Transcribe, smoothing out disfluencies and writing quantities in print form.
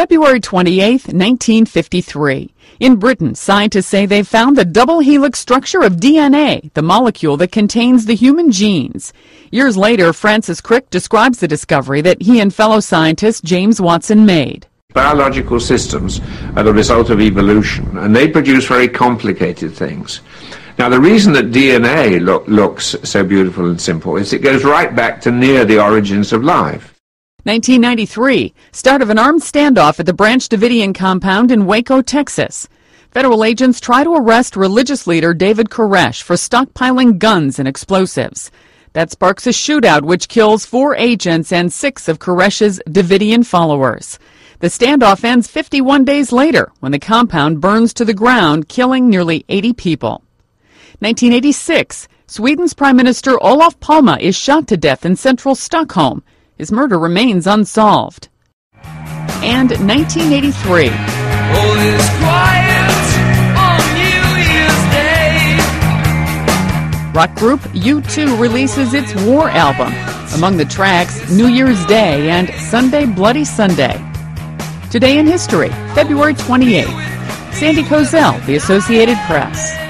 February 28, 1953. In Britain, scientists say they've found the double helix structure of DNA, the molecule that contains the human genes. Years later, Francis Crick describes the discovery that he and fellow scientist James Watson made. Biological systems are the result of evolution, and they produce very complicated things. Now, the reason that DNA looks so beautiful and simple is it goes right back to near the origins of life. 1993, start of an armed standoff at the Branch Davidian compound in Waco, Texas. Federal agents try to arrest religious leader David Koresh for stockpiling guns and explosives. That sparks a shootout which kills 4 agents and 6 of Koresh's Davidian followers. The standoff ends 51 days later when the compound burns to the ground, killing nearly 80 people. 1986, Sweden's Prime Minister Olof Palme is shot to death in central Stockholm. His murder remains unsolved. And 1983. All is quiet on New Year's Day. Rock group U2 releases its War album. Among the tracks, New Year's Day and Sunday Bloody Sunday. Today in history, February 28th. Sandy Kozel, The Associated Press.